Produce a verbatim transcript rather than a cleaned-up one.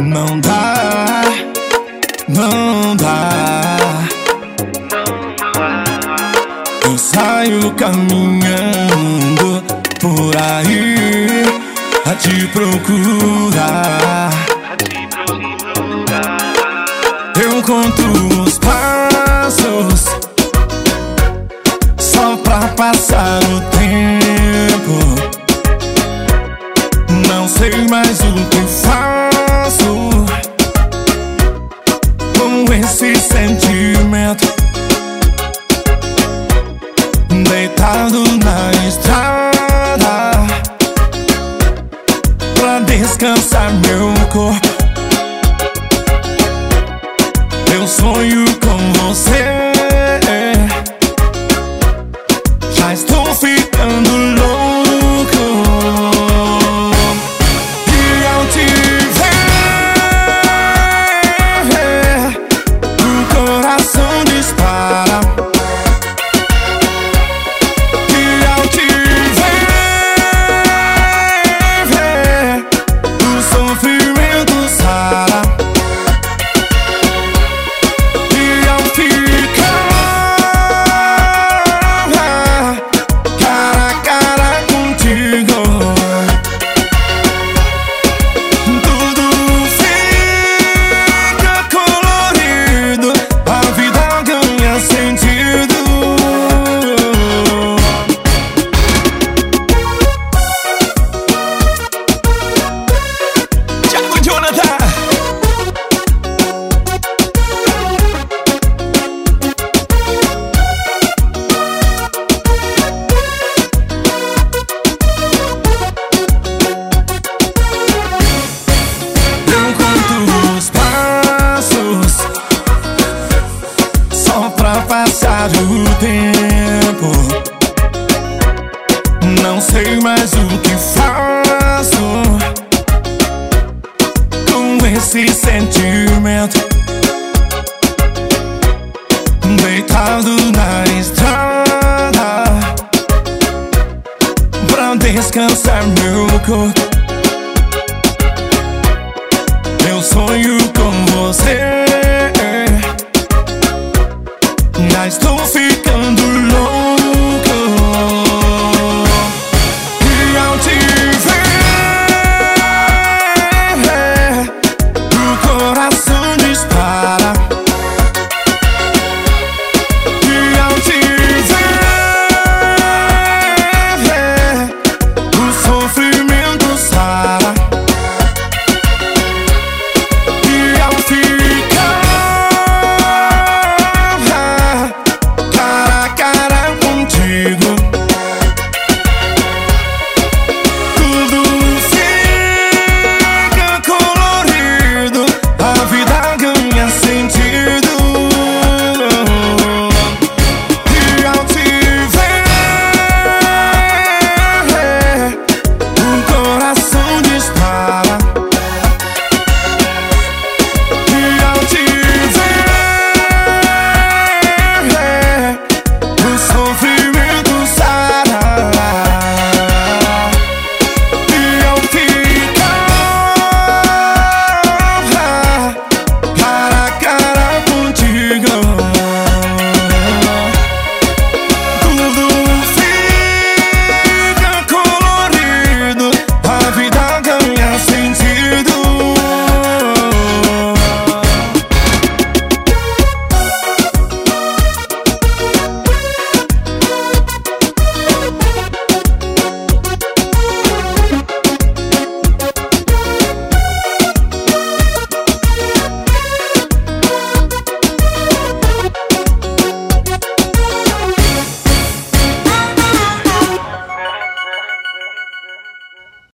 Não dá, não dá. Eu saio caminhando por aí a te procurar. Eu conto os passos só pra passar o tempo. Não sei mais o que faço com esse sentimento. Deitado na estrada pra descansar meu corpo. Eu sonho com você, já estou ficando louco. E ao te ver, o coração dispara. E ao te ver, o sofrimento sara. Pra passar o tempo, não sei mais o que faço com esse sentimento. Deitado na estrada pra descansar meu corpo.